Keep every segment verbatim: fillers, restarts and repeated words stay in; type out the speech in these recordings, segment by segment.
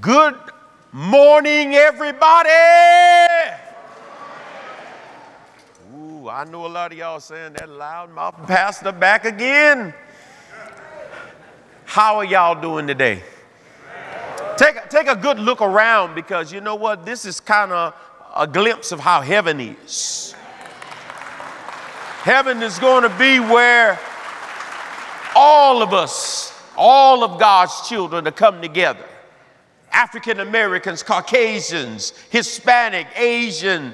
Good morning, everybody. Ooh, I know a lot of y'all saying that loud mouth. Pastor back again. How are y'all doing today? Take, take a good look around, because you know what? This is kind of a glimpse of how heaven is. Heaven is going to be where all of us, all of God's children, are come together. African Americans, Caucasians, Hispanic, Asian,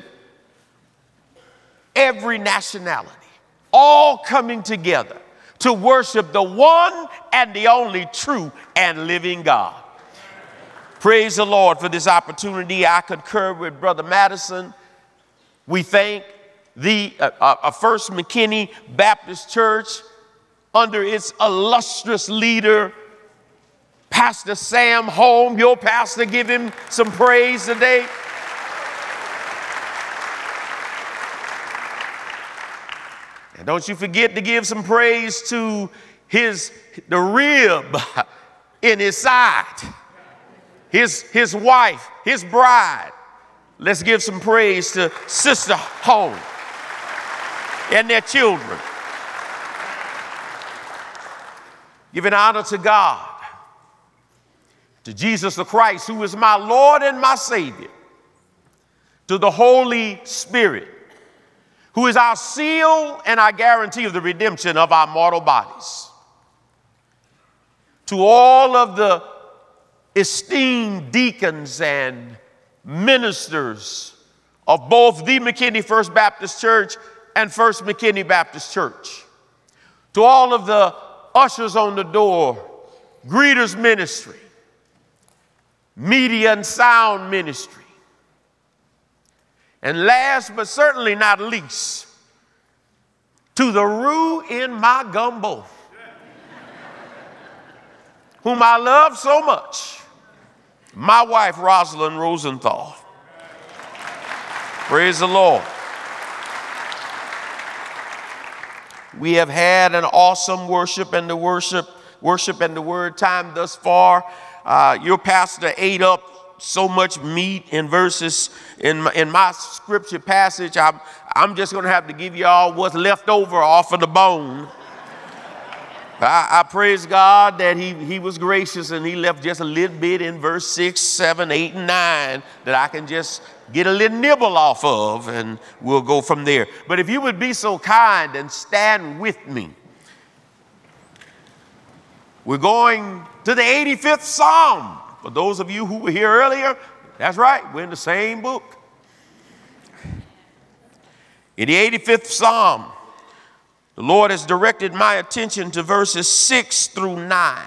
every nationality, all coming together to worship the one and the only true and living God. Praise the Lord for this opportunity. I concur with Brother Madison. We thank the uh, uh, First McKinney Baptist Church under its illustrious leader, Pastor Sam Holm. Your pastor, give him some praise today. And don't you forget to give some praise to his the rib in his side, his, his wife, his bride. Let's give some praise to Sister Holm and their children. Giving honor to God, to Jesus the Christ, who is my Lord and my Savior, to the Holy Spirit, who is our seal and our guarantee of the redemption of our mortal bodies, to all of the esteemed deacons and ministers of both the McKinney First Baptist Church and First McKinney Baptist Church, to all of the ushers on the door, greeters ministry, media and sound ministry, and last but certainly not least, to the roux in my gumbo, whom I love so much, my wife Rosalind Rosenthal. Praise the Lord. We have had an awesome worship and the worship, worship and the word time thus far. Uh, your pastor ate up so much meat in verses in my, in my scripture passage. I'm, I'm just going to have to give y'all what's left over off of the bone. I, I praise God that he, he was gracious and he left just a little bit in verse six, seven, eight, and nine that I can just get a little nibble off of, and we'll go from there. But if you would be so kind and stand with me. We're going to the eighty-fifth Psalm. For those of you who were here earlier, that's right, we're in the same book. In the eighty-fifth Psalm, the Lord has directed my attention to verses six through nine.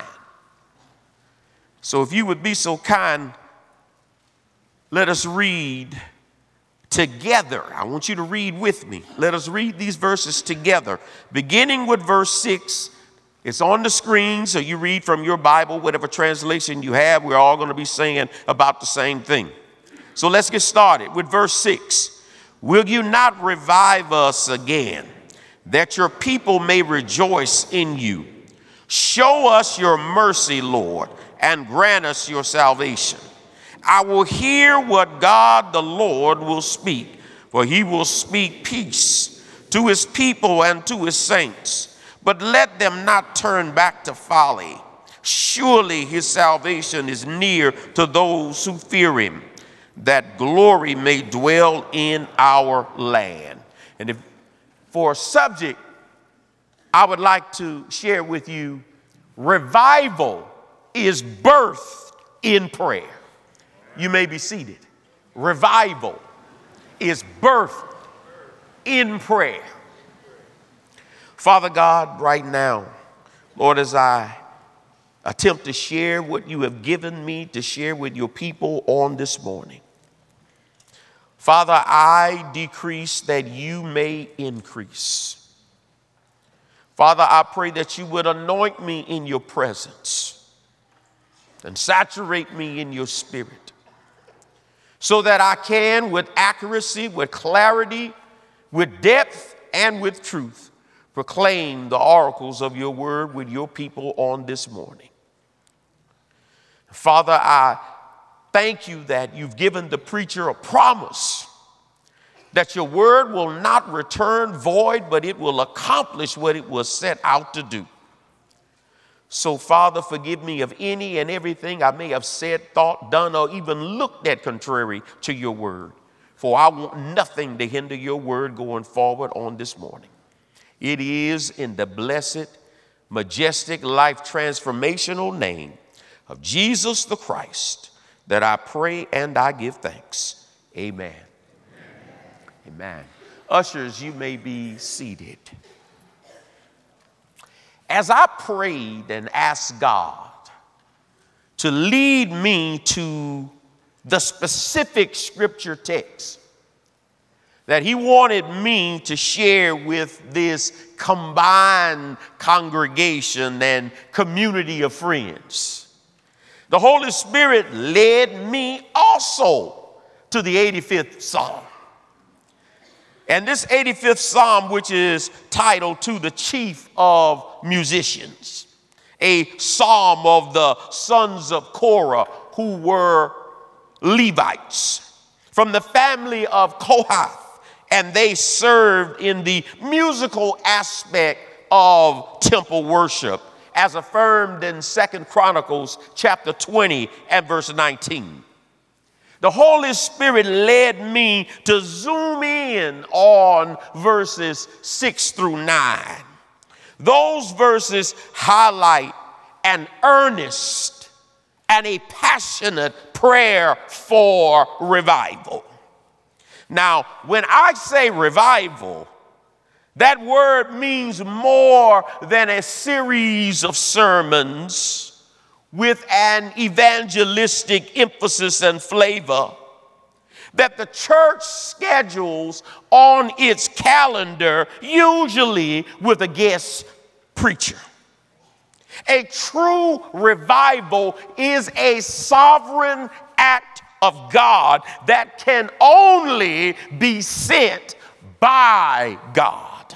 So if you would be so kind, let us read together. I want you to read with me. Let us read these verses together, beginning with verse six. It's on the screen, so you read from your Bible, whatever translation you have. We're all going to be saying about the same thing. So let's get started with verse six. Will you not revive us again, that your people may rejoice in you? Show us your mercy, Lord, and grant us your salvation. I will hear what God the Lord will speak, for he will speak peace to his people and to his saints. But let them not turn back to folly. Surely his salvation is near to those who fear him, that glory may dwell in our land. And if for a subject, I would like to share with you, revival is birthed in prayer. You may be seated. Revival is birthed in prayer. Father God, right now, Lord, as I attempt to share what you have given me to share with your people on this morning, Father, I decrease that you may increase. Father, I pray that you would anoint me in your presence and saturate me in your spirit so that I can, with accuracy, with clarity, with depth, and with truth, proclaim the oracles of your word with your people on this morning. Father, I thank you that you've given the preacher a promise that your word will not return void, but it will accomplish what it was set out to do. So, Father, forgive me of any and everything I may have said, thought, done, or even looked at contrary to your word. For I want nothing to hinder your word going forward on this morning. It is in the blessed, majestic, life transformational name of Jesus the Christ that I pray and I give thanks. Amen. Amen. Amen. Ushers, you may be seated. As I prayed and asked God to lead me to the specific scripture text that he wanted me to share with this combined congregation and community of friends, the Holy Spirit led me also to the eighty-fifth Psalm. And this eighty-fifth Psalm, which is titled "To the Chief of Musicians," a psalm of the sons of Korah, who were Levites from the family of Kohath, and they served in the musical aspect of temple worship, as affirmed in Second Chronicles chapter twenty and verse nineteen. The Holy Spirit led me to zoom in on verses six through nine. Those verses highlight an earnest and a passionate prayer for revival. Now, when I say revival, that word means more than a series of sermons with an evangelistic emphasis and flavor that the church schedules on its calendar, usually with a guest preacher. A true revival is a sovereign act of God that can only be sent by God.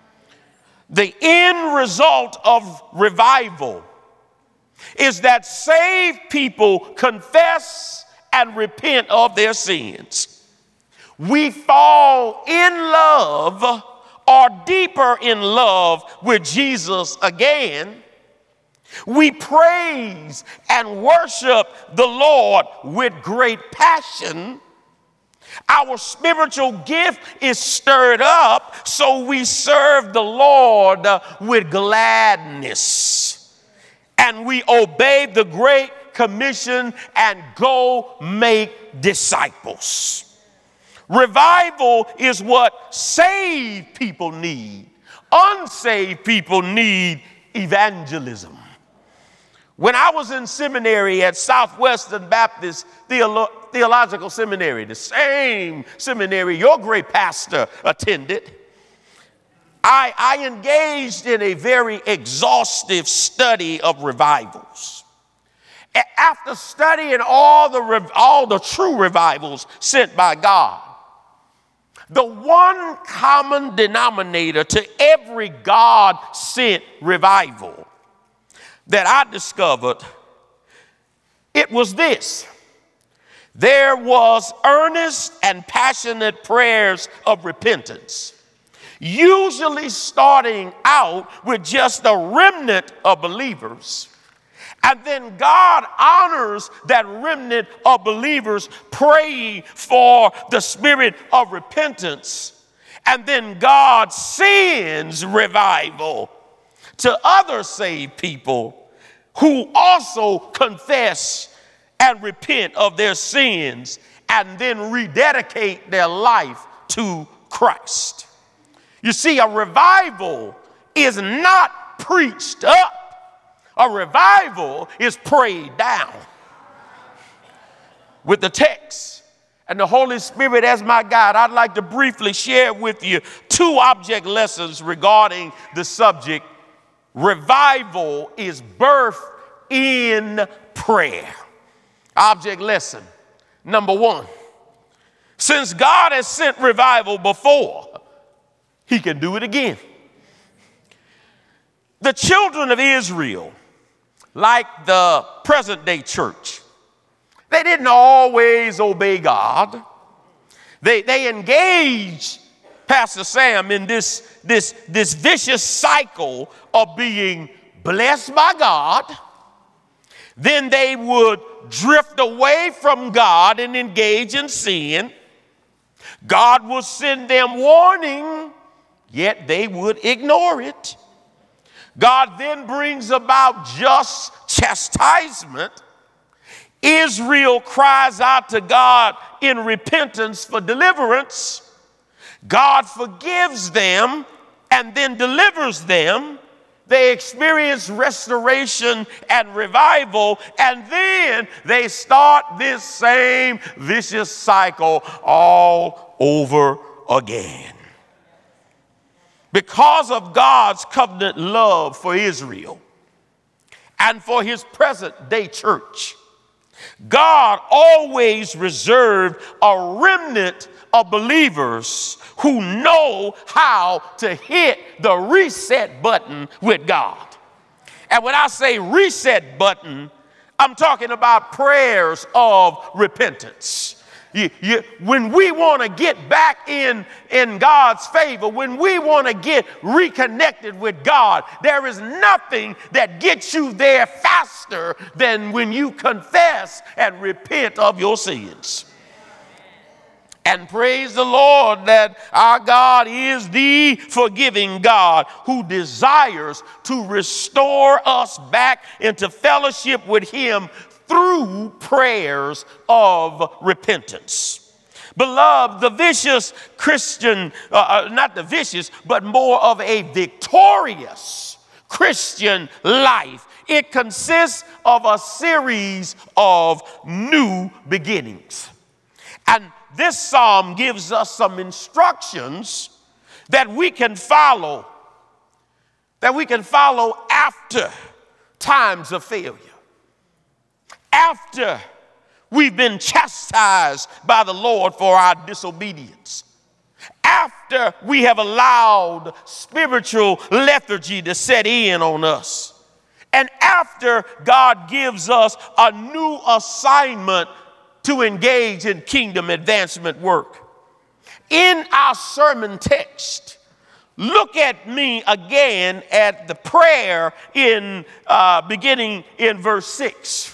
The end result of revival is that saved people confess and repent of their sins. We fall in love or deeper in love with Jesus again. We praise and worship the Lord with great passion. Our spiritual gift is stirred up, so we serve the Lord with gladness. And we obey the Great Commission and go make disciples. Revival is what saved people need. Unsaved people need evangelism. When I was in seminary at Southwestern Baptist Theolo- Theological Seminary, the same seminary your great pastor attended, I, I engaged in a very exhaustive study of revivals. After studying all the, all the true revivals sent by God, the one common denominator to every God-sent revival that I discovered, it was this: there was earnest and passionate prayers of repentance, usually starting out with just a remnant of believers. And then God honors that remnant of believers praying for the spirit of repentance. And then God sends revival to other saved people who also confess and repent of their sins and then rededicate their life to Christ. You see, a revival is not preached up. A revival is prayed down. With the text and the Holy Spirit as my guide, I'd like to briefly share with you two object lessons regarding the subject. Revival is birth in prayer. Object lesson number one: since God has sent revival before, he can do it again. The children of Israel, like the present day church, They didn't always obey God. They, they engaged, Pastor Sam, in this, this, this vicious cycle of being blessed by God. Then they would drift away from God and engage in sin. God would send them warning, yet they would ignore it. God then brings about just chastisement. Israel cries out to God in repentance for deliverance. God forgives them and then delivers them. They experience restoration and revival, and then they start this same vicious cycle all over again. Because of God's covenant love for Israel and for his present day church, God always reserved a remnant of believers who know how to hit the reset button with God. And when I say reset button, I'm talking about prayers of repentance. You, you, when we want to get back in, in God's favor, when we want to get reconnected with God, there is nothing that gets you there faster than when you confess and repent of your sins. And praise the Lord that our God is the forgiving God who desires to restore us back into fellowship with him through prayers of repentance. Beloved, the vicious Christian, uh, not the vicious, but more of a victorious Christian life, it consists of a series of new beginnings. And this psalm gives us some instructions that we can follow, that we can follow after times of failure. After we've been chastised by the Lord for our disobedience. After we have allowed spiritual lethargy to set in on us. And after God gives us a new assignment to engage in kingdom advancement work. In our sermon text, look at me again at the prayer in uh, beginning in verse six.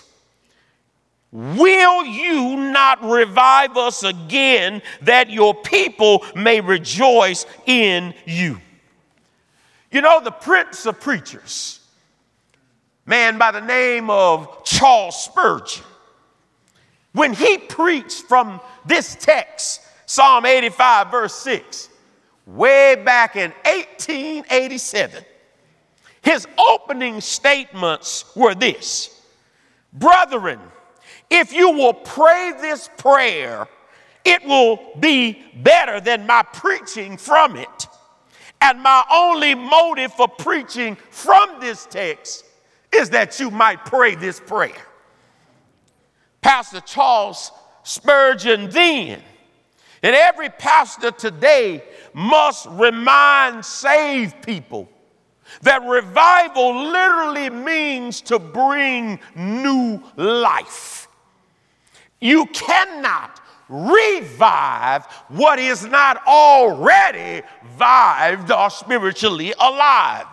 Will you not revive us again that your people may rejoice in you? You know, the Prince of Preachers, man by the name of Charles Spurgeon, when he preached from this text, Psalm eighty-five, verse six, way back in eighteen eighty-seven, his opening statements were this: brethren, if you will pray this prayer, it will be better than my preaching from it. And my only motive for preaching from this text is that you might pray this prayer. Pastor Charles Spurgeon then, and every pastor today must remind saved people that revival literally means to bring new life. You cannot revive what is not already vived or spiritually alive.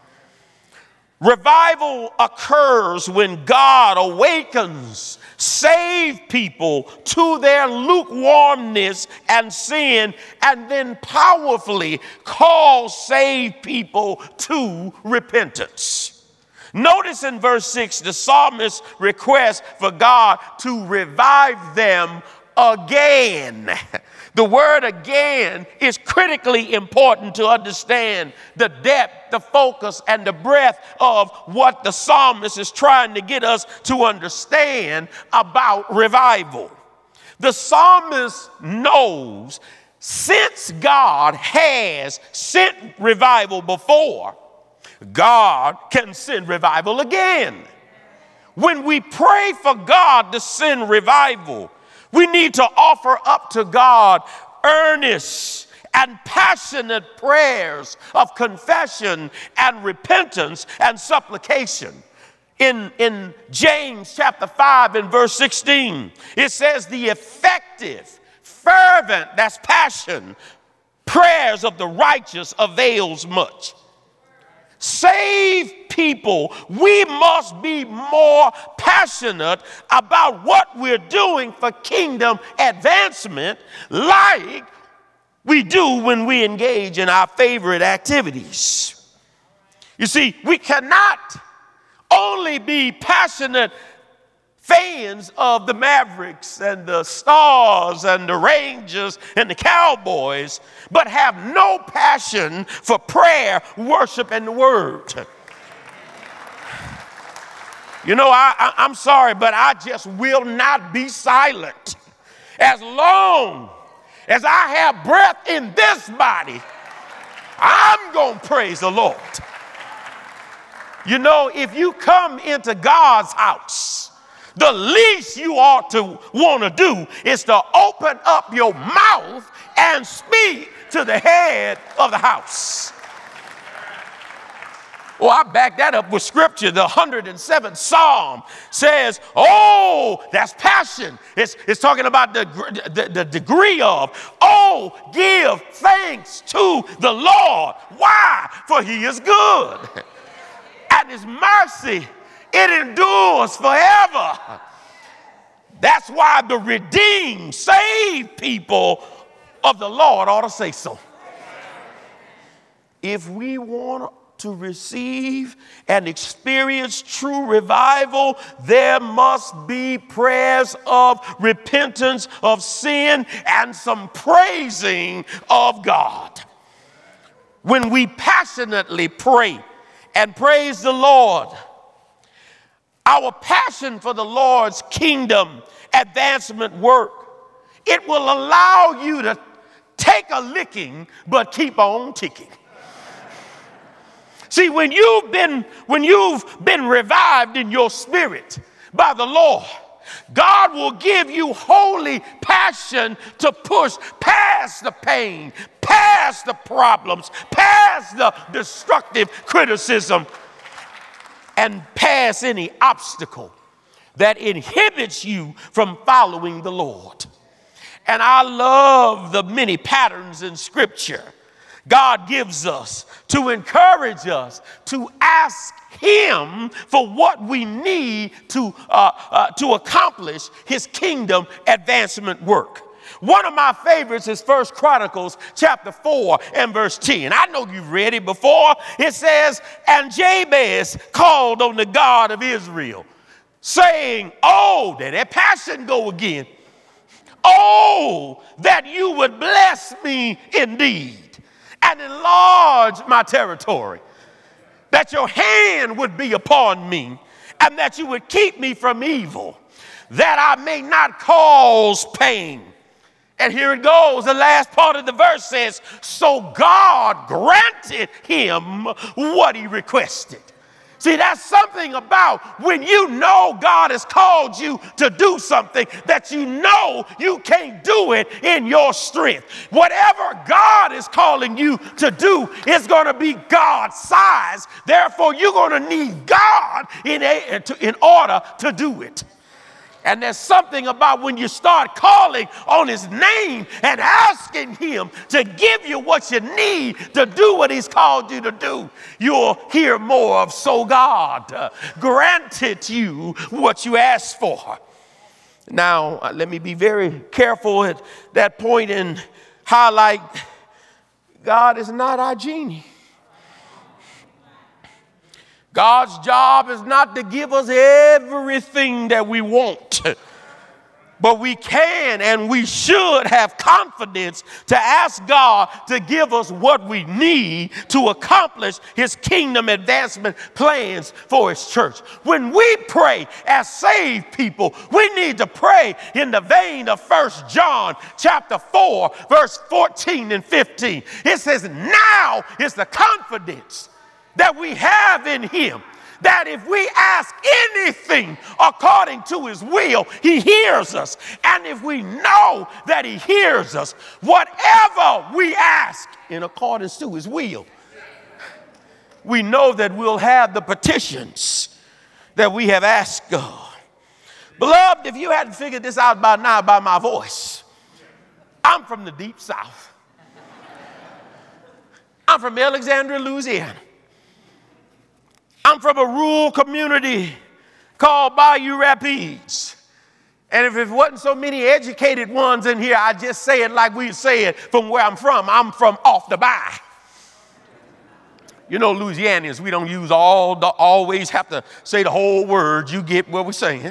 Revival occurs when God awakens saved people to their lukewarmness and sin, and then powerfully calls saved people to repentance. Notice in verse six, the psalmist requests for God to revive them again. The word again is critically important to understand the depth, the focus, and the breadth of what the psalmist is trying to get us to understand about revival. The psalmist knows since God has sent revival before, God can send revival again. When we pray for God to send revival, we need to offer up to God earnest and passionate prayers of confession and repentance and supplication. In, in James chapter five and verse sixteen, it says the effective, fervent, that's passion, prayers of the righteous avails much. Save people, we must be more passionate about what we're doing for kingdom advancement, like we do when we engage in our favorite activities. You see, we cannot only be passionate fans of the Mavericks and the Stars and the Rangers and the Cowboys, but have no passion for prayer, worship, and the Word. You know, I, I, I'm sorry, but I just will not be silent. As long as I have breath in this body, I'm going to praise the Lord. You know, if you come into God's house, the least you ought to want to do is to open up your mouth and speak to the head of the house. Well, I back that up with scripture. The one hundred seventh Psalm says, oh, that's passion. It's, it's talking about the, the, the degree of, oh, give thanks to the Lord. Why? For he is good. And his mercy, it endures forever. That's why the redeemed, saved people of the Lord ought to say so. If we want to receive and experience true revival, there must be prayers of repentance of sin and some praising of God. When we passionately pray and praise the Lord, our passion for the Lord's kingdom advancement work, it will allow you to take a licking but keep on ticking. See, when you've been when you've been revived in your spirit by the Lord, God will give you holy passion to push past the pain, past the problems, past the destructive criticism, and past any obstacle that inhibits you from following the Lord. And I love the many patterns in Scripture God gives us to encourage us to ask him for what we need to, uh, uh, to accomplish his kingdom advancement work. One of my favorites is First Chronicles chapter four and verse ten. I know you've read it before. It says, and Jabez called on the God of Israel, saying, oh, there that passion go again. Oh, that you would bless me indeed and enlarge my territory, that your hand would be upon me, and that you would keep me from evil, that I may not cause pain. And here it goes. The last part of the verse says, so God granted him what he requested. See, that's something about when you know God has called you to do something that you know you can't do it in your strength. Whatever God is calling you to do is going to be God's size. Therefore, you're going to need God in, a, in order to do it. And there's something about when you start calling on his name and asking him to give you what you need to do what he's called you to do, you'll hear more of, so God uh, granted you what you asked for. Now, uh, let me be very careful at that point and highlight God is not our genie. God's job is not to give us everything that we want, but we can and we should have confidence to ask God to give us what we need to accomplish his kingdom advancement plans for his church. When we pray as saved people, we need to pray in the vein of First John chapter four, verse fourteen and fifteen. It says, now is the confidence that we have in him, that if we ask anything according to his will, he hears us. And if we know that he hears us, whatever we ask in accordance to his will, we know that we'll have the petitions that we have asked God. Beloved, if you hadn't figured this out by now by my voice, I'm from the deep south. I'm from Alexandria, Louisiana. I'm from a rural community called Bayou Rapids. And if it wasn't so many educated ones in here, I'd just say it like we say it from where I'm from. I'm from off the bay. You know, Louisianians, we don't use all the, always have to say the whole word. You get what we're saying.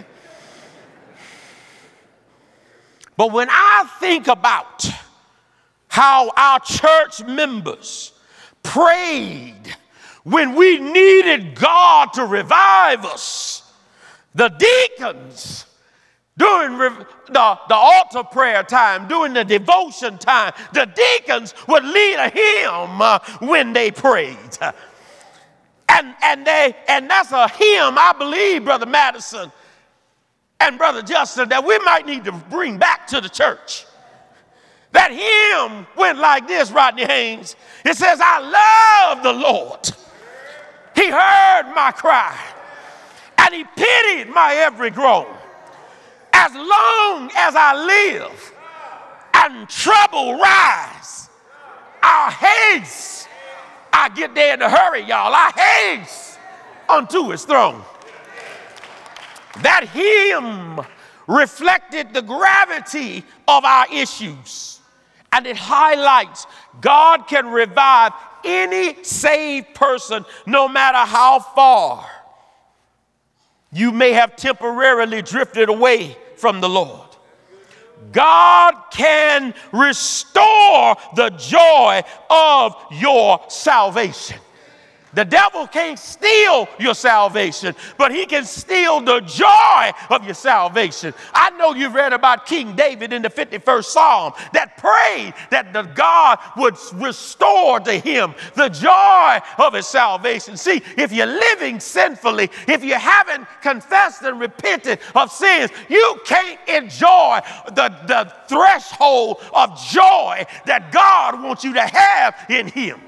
But when I think about how our church members prayed when we needed God to revive us, the deacons during the, the altar prayer time, during the devotion time, the deacons would lead a hymn uh, when they prayed. And, and, they, and that's a hymn, I believe, Brother Madison and Brother Justin, that we might need to bring back to the church. That hymn went like this, Rodney Haynes. It says, I love the Lord. He heard my cry, and he pitied my every groan. As long as I live and trouble rise, I haste. I get there in a hurry, y'all. I haste unto his throne. That hymn reflected the gravity of our issues, and it highlights God can revive any saved person no matter how far you may have temporarily drifted away from the Lord. God can restore the joy of your salvation. The devil can't steal your salvation, but he can steal the joy of your salvation. I know you've read about King David in the fifty-first Psalm that prayed that the God would restore to him the joy of his salvation. See, if you're living sinfully, if you haven't confessed and repented of sins, you can't enjoy the, the threshold of joy that God wants you to have in him.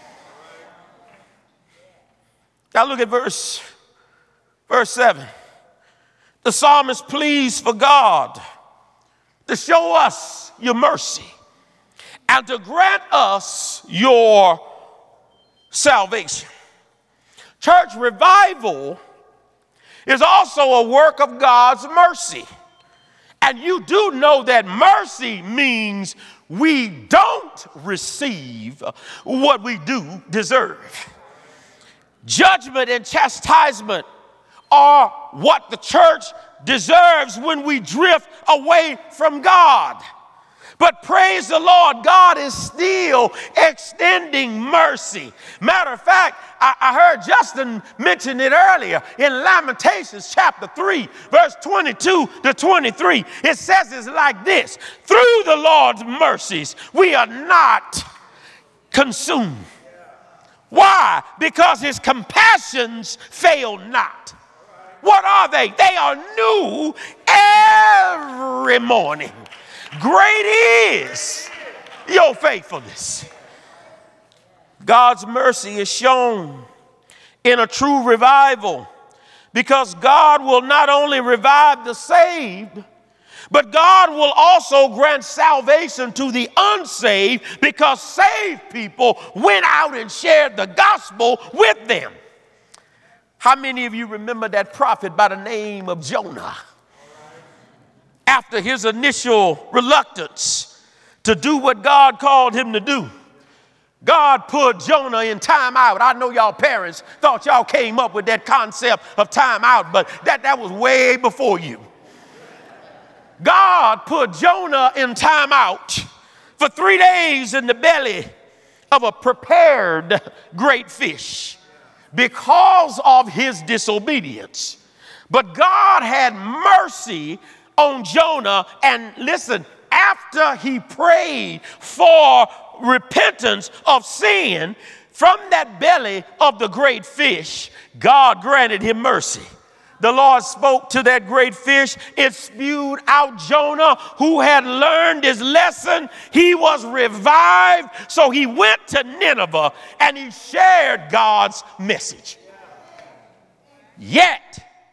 Now look at verse, verse seven. The psalmist pleads for God to show us your mercy and to grant us your salvation. Church, revival is also a work of God's mercy. And you do know that mercy means we don't receive what we do deserve. Judgment and chastisement are what the church deserves when we drift away from God. But praise the Lord, God is still extending mercy. Matter of fact, I, I heard Justin mention it earlier in Lamentations chapter three, verse twenty-two to twenty-three. It says it's like this: through the Lord's mercies, we are not consumed. Why? Because his compassions fail not. What are they? They are new every morning. Great is your faithfulness. God's mercy is shown in a true revival because God will not only revive the saved, but God will also grant salvation to the unsaved because saved people went out and shared the gospel with them. How many of you remember that prophet by the name of Jonah? After his initial reluctance to do what God called him to do, God put Jonah in time out. I know y'all parents thought y'all came up with that concept of time out, but that, that was way before you. God put Jonah in time out for three days in the belly of a prepared great fish because of his disobedience. But God had mercy on Jonah, and listen, after he prayed for repentance of sin from that belly of the great fish, God granted him mercy. The Lord spoke to that great fish. It spewed out Jonah, who had learned his lesson. He was revived. So he went to Nineveh and he shared God's message. Yet,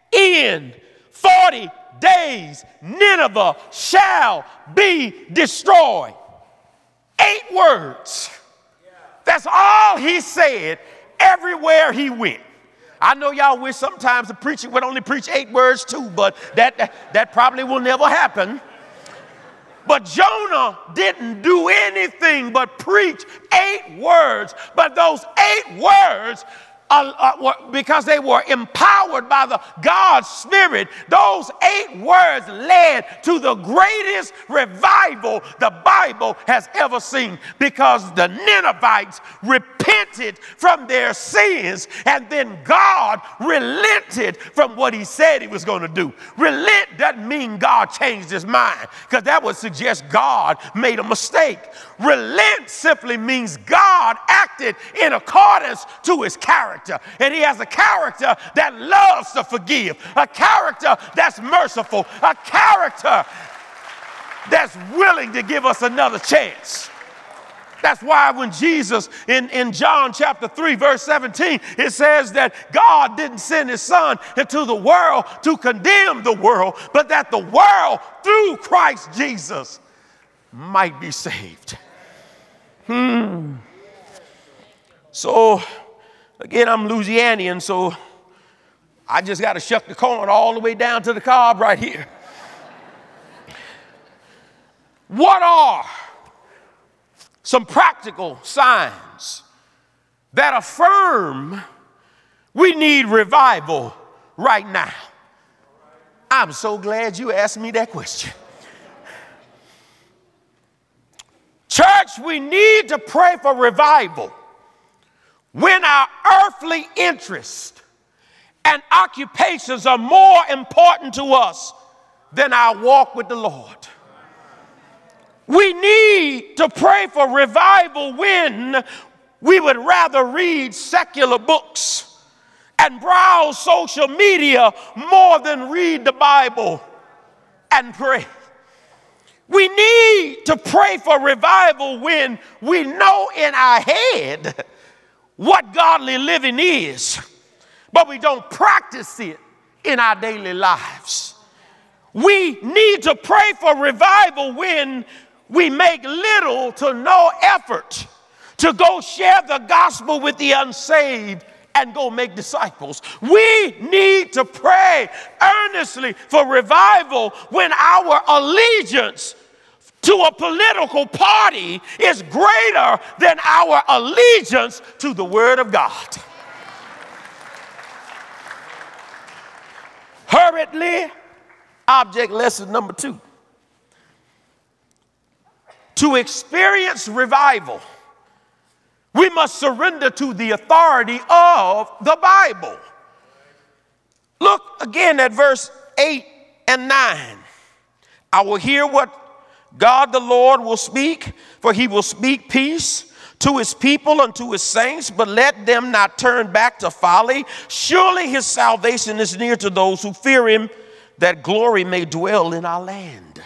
in forty days, Nineveh shall be destroyed. Eight words. That's all he said everywhere he went. I know y'all wish sometimes the preacher would only preach eight words too, but that, that, that probably will never happen. But Jonah didn't do anything but preach eight words. But those eight words, uh, uh, were, because they were empowered by the God's Spirit, those eight words led to the greatest revival the Bible has ever seen, because the Ninevites repented from their sins, and then God relented from what he said he was going to do. Relent doesn't mean God changed his mind, because that would suggest God made a mistake. Relent simply means God acted in accordance to his character, and he has a character that loves to forgive, a character that's merciful, a character that's willing to give us another chance. That's why when Jesus, in, in John chapter three, verse seventeen, it says that God didn't send his son into the world to condemn the world, but that the world through Christ Jesus might be saved. Hmm. So, again, I'm Louisianian, so I just got to shuck the corn all the way down to the cob right here. What are some practical signs that affirm we need revival right now? I'm so glad you asked me that question. Church, we need to pray for revival when our earthly interests and occupations are more important to us than our walk with the Lord. We need to pray for revival when we would rather read secular books and browse social media more than read the Bible and pray. We need to pray for revival when we know in our head what godly living is, but we don't practice it in our daily lives. We need to pray for revival when we make little to no effort to go share the gospel with the unsaved and go make disciples. We need to pray earnestly for revival when our allegiance to a political party is greater than our allegiance to the Word of God. Hurriedly, object lesson number two. To experience revival, we must surrender to the authority of the Bible. Look again at verse eight and nine. I will hear what God the Lord will speak, for he will speak peace to his people and to his saints, but let them not turn back to folly. Surely his salvation is near to those who fear him, that glory may dwell in our land.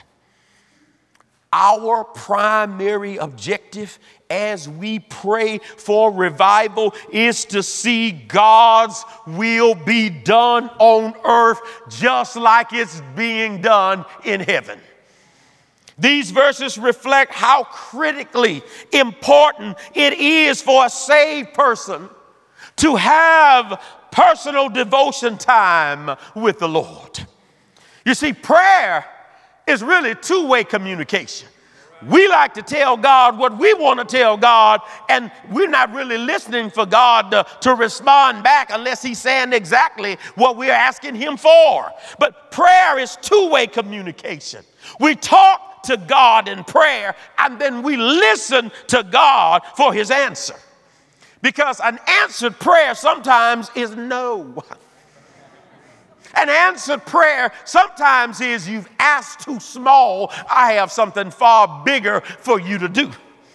Our primary objective as we pray for revival is to see God's will be done on earth just like it's being done in heaven. These verses reflect how critically important it is for a saved person to have personal devotion time with the Lord. You see, prayer is really two-way communication. We like to tell God what we want to tell God, and we're not really listening for God to, to respond back unless he's saying exactly what we're asking him for. But prayer is two-way communication. We talk to God in prayer, and then we listen to God for his answer. Because an answered prayer sometimes is no. An answered prayer sometimes is you've asked too small. I have something far bigger for you to do.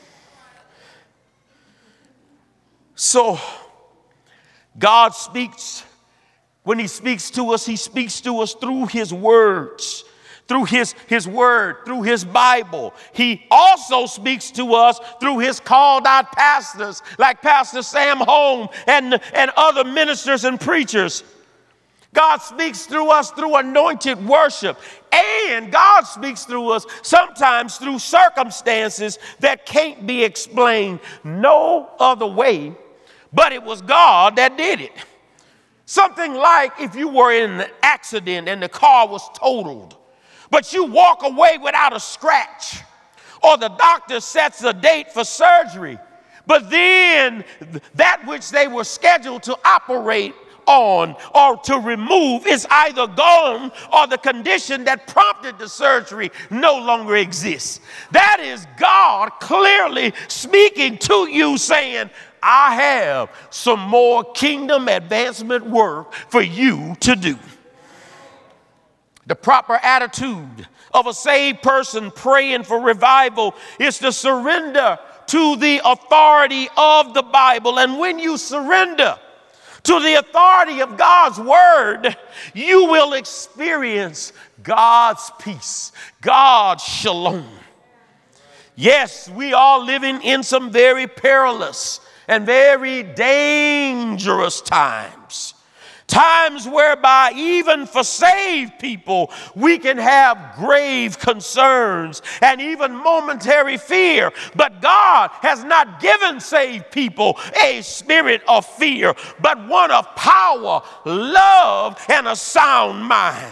So God speaks. When he speaks to us, he speaks to us through his words, through his, his word, through his Bible. He also speaks to us through his called out pastors like Pastor Sam Holm and, and other ministers and preachers. God speaks through us through anointed worship. And God speaks through us sometimes through circumstances that can't be explained no other way, but it was God that did it. Something like if you were in an accident and the car was totaled, but you walk away without a scratch, or the doctor sets a date for surgery, but then that which they were scheduled to operate on or to remove is either gone or the condition that prompted the surgery no longer exists. That is God clearly speaking to you saying, I have some more kingdom advancement work for you to do. The proper attitude of a saved person praying for revival is to surrender to the authority of the Bible. And when you surrender to the authority of God's word, you will experience God's peace, God's shalom. Yes, we are living in some very perilous and very dangerous times. Times whereby even for saved people, we can have grave concerns and even momentary fear. But God has not given saved people a spirit of fear, but one of power, love, and a sound mind.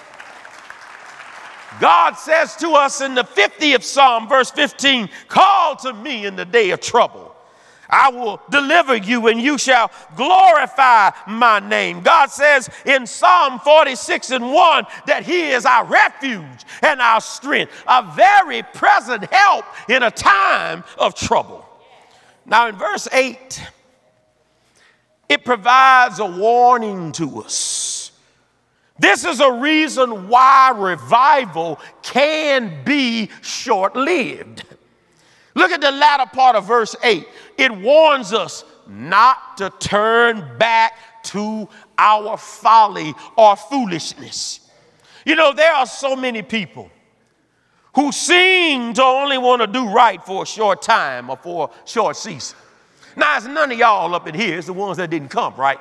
God says to us in the fiftieth Psalm, verse fifteen, call to me in the day of trouble. I will deliver you and you shall glorify my name. God says in Psalm forty-six and one that he is our refuge and our strength, a very present help in a time of trouble. Now in verse eight, it provides a warning to us. This is a reason why revival can be short-lived. Look at the latter part of verse eight. It warns us not to turn back to our folly or foolishness. You know, there are so many people who seem to only want to do right for a short time or for a short season. Now, it's none of y'all up in here. It's the ones that didn't come, right?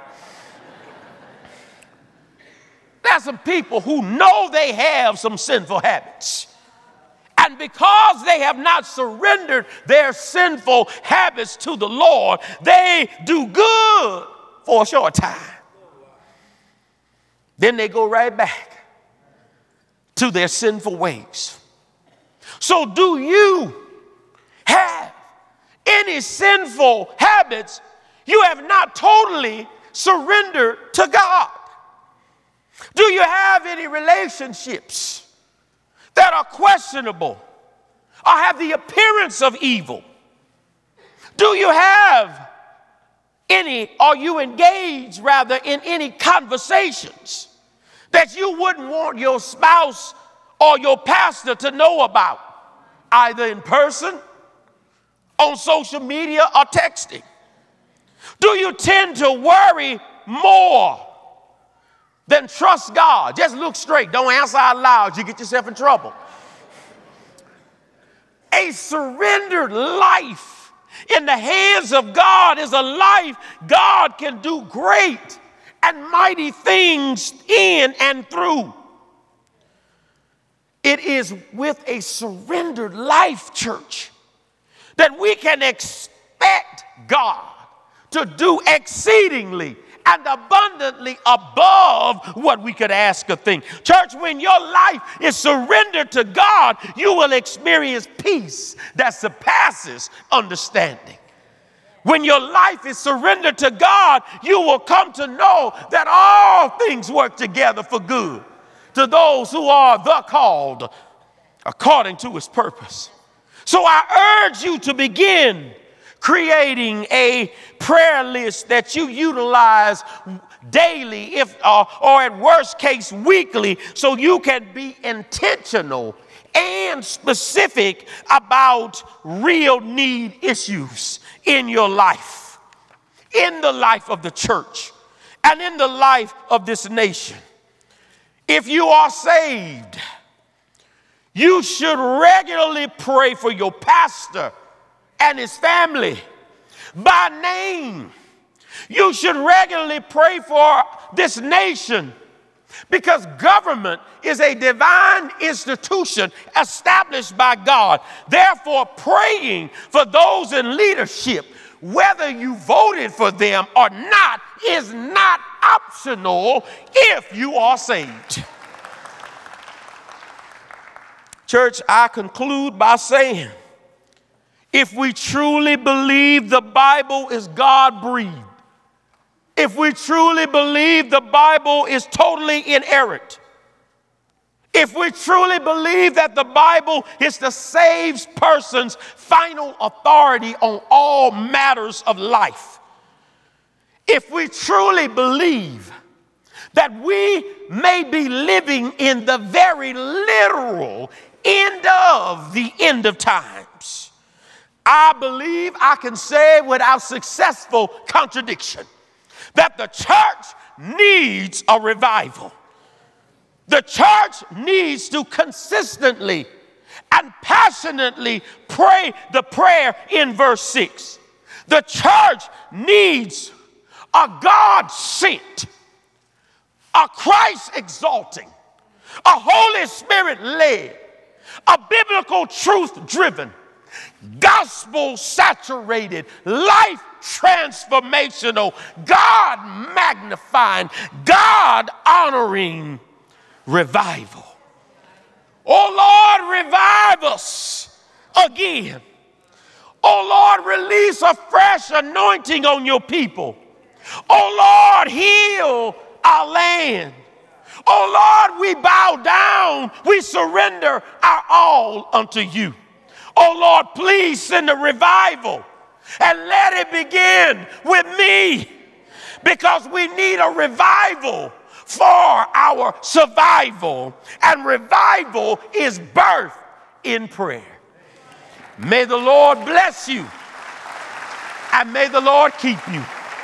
There's some people who know they have some sinful habits. And because they have not surrendered their sinful habits to the Lord, they do good for a short time. Then they go right back to their sinful ways. So do you have any sinful habits you have not totally surrendered to God? Do you have any relationships that are questionable or have the appearance of evil? Do you have any, are you engaged rather in any conversations that you wouldn't want your spouse or your pastor to know about, either in person, on social media, or texting? Do you tend to worry more than trust God? Just look straight. Don't answer out loud. You get yourself in trouble. A surrendered life in the hands of God is a life God can do great and mighty things in and through. It is with a surrendered life, church, that we can expect God to do exceedingly and abundantly above what we could ask or think. Church, when your life is surrendered to God, you will experience peace that surpasses understanding. When your life is surrendered to God, you will come to know that all things work together for good to those who are the called according to his purpose. So I urge you to begin creating a prayer list that you utilize daily, if uh, or at worst case weekly, so you can be intentional and specific about real need issues in your life, in the life of the church, and in the life of this nation. If you are saved, you should regularly pray for your pastor and his family by name. You should regularly pray for this nation Because government is a divine institution established by God. Therefore, praying for those in leadership, whether you voted for them or not, is not optional if you are saved. Church, I conclude by saying, if we truly believe the Bible is God-breathed, if we truly believe the Bible is totally inerrant, if we truly believe that the Bible is the saved person's final authority on all matters of life, if we truly believe that we may be living in the very literal end of the end of times, I believe I can say without successful contradiction that the church needs a revival. The church needs to consistently and passionately pray the prayer in verse six. The church needs a God-sent, a Christ-exalting, a Holy Spirit-led, a biblical truth-driven, gospel-saturated, life-transformational, God-magnifying, God-honoring revival. Oh Lord, revive us again. Oh Lord, release a fresh anointing on your people. Oh Lord, heal our land. Oh Lord, we bow down, we surrender our all unto you. Oh Lord, please send a revival and let it begin with me, because we need a revival for our survival, and revival is birth in prayer. May the Lord bless you, and may the Lord keep you.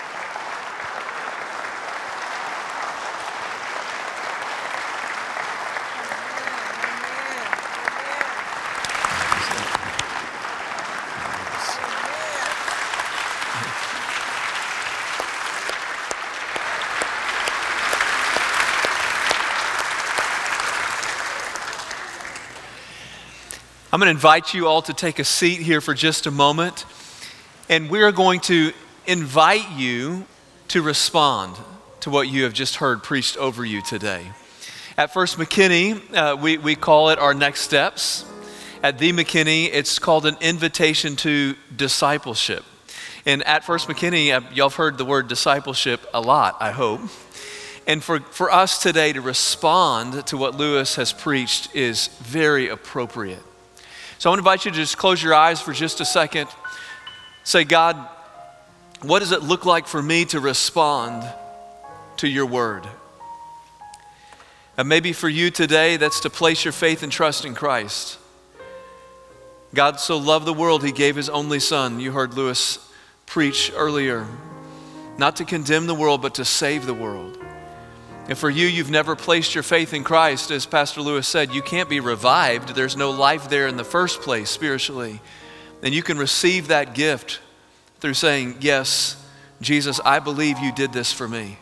I'm going to invite you all to take a seat here for just a moment, and we're going to invite you to respond to what you have just heard preached over you today. At First McKinney, uh, we, we call it our next steps. At the McKinney, it's called an invitation to discipleship. And at First McKinney, uh, y'all have heard the word discipleship a lot, I hope. And for, for us today to respond to what Lewis has preached is very appropriate. So I want to invite you to just close your eyes for just a second. Say, God, what does it look like for me to respond to your word? And maybe for you today, that's to place your faith and trust in Christ. God so loved the world, he gave his only son. You heard Lewis preach earlier. Not to condemn the world, but to save the world. And for you, you've never placed your faith in Christ, as Pastor Lewis said, you can't be revived. There's no life there in the first place spiritually. And you can receive that gift through saying, yes, Jesus, I believe you did this for me.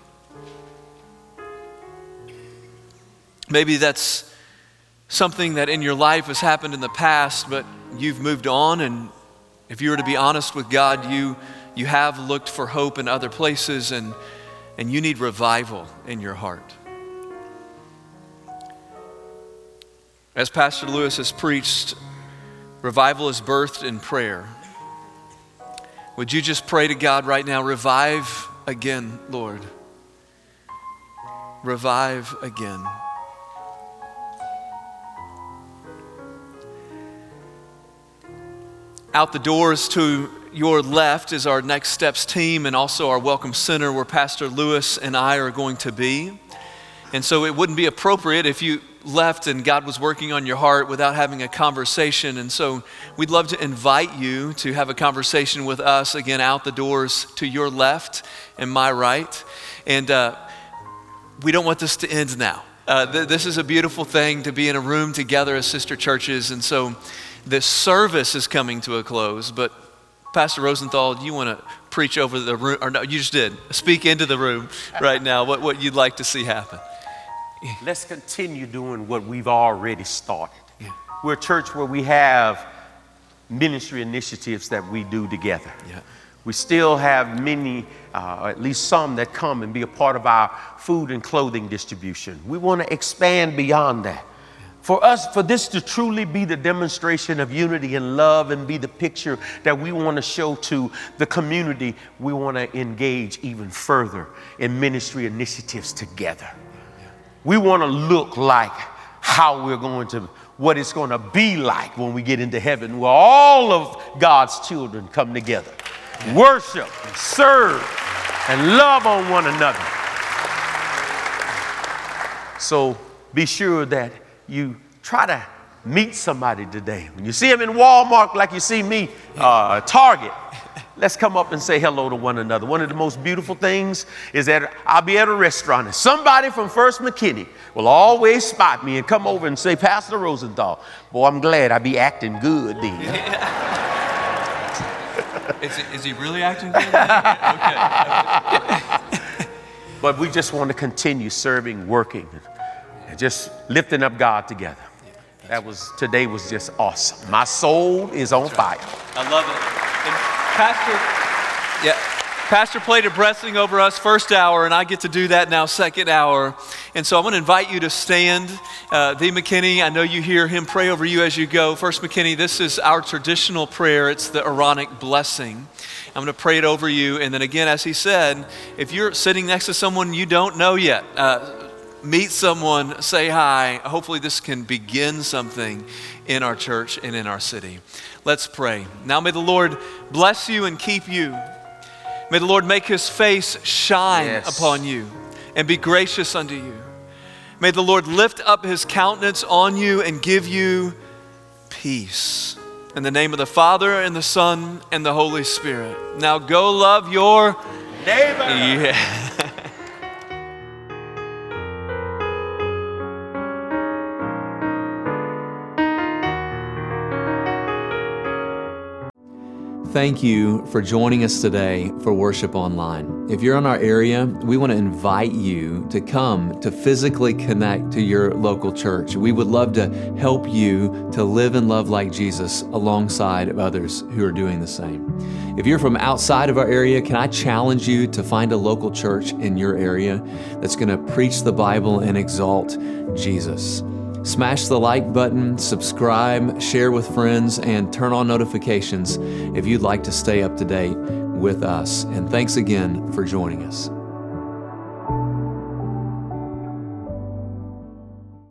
Maybe that's something that in your life has happened in the past, but you've moved on, and if you were to be honest with God, you, you have looked for hope in other places, and And you need revival in your heart. As Pastor Lewis has preached, revival is birthed in prayer. Would you just pray to God right now, revive again, Lord. Revive again. Out the doors to your left is our Next Steps team and also our Welcome Center, where Pastor Lewis and I are going to be. And so it wouldn't be appropriate if you left and God was working on your heart without having a conversation. And so we'd love to invite you to have a conversation with us, again, out the doors to your left and my right. And uh, we don't want this to end now. Uh, th- this is a beautiful thing to be in a room together as sister churches. And so this service is coming to a close, but Pastor Rosenthal, do you want to preach over the room? Or no, you just did. Speak into the room right now, what, what you'd like to see happen. let's continue doing what we've already started. Yeah. We're a church where we have ministry initiatives that we do together. Yeah. We still have many, uh, at least some, that come and be a part of our food and clothing distribution. We want to expand beyond that. For us, for this to truly be the demonstration of unity and love and be the picture that we want to show to the community, we want to engage even further in ministry initiatives together. We want to look like how we're going to, what it's going to be like when we get into heaven, where all of God's children come together, worship and serve and love on one another. So be sure that you try to meet somebody today. When you see them in Walmart, like you see me, uh, Target, let's come up and say hello to one another. One of the most beautiful things is that I'll be at a restaurant and somebody from First McKinney will always spot me and come over and say, Pastor Rosenthal, boy, I'm glad I be acting good then. Is, it, is he really acting good? Okay. But we just want to continue serving, working, and just lifting up God together. That was, today was just awesome. My soul is on fire. I love it. And Pastor, yeah, Pastor played a blessing over us first hour, and I get to do that now second hour. And so I'm going to invite you to stand. Uh, the McKinney, I know you hear him pray over you as you go. First McKinney, this is our traditional prayer. It's the Aaronic blessing. I'm going to pray it over you. And then again, as he said, if you're sitting next to someone you don't know yet, uh, meet someone, say hi. Hopefully this can begin something in our church and in our city. Let's pray. Now may the Lord bless you and keep you. May the Lord make his face shine yes. upon you and be gracious unto you. May the Lord lift up his countenance on you and give you peace. In the name of the Father and the Son and the Holy Spirit. Now go love your neighbor. Yeah. Thank you for joining us today for Worship Online. If you're in our area, we want to invite you to come to physically connect to your local church. We would love to help you to live and love like Jesus alongside of others who are doing the same. If you're from outside of our area, can I challenge you to find a local church in your area that's going to preach the Bible and exalt Jesus? Smash the like button, subscribe, share with friends, and turn on notifications if you'd like to stay up to date with us. And thanks again for joining us.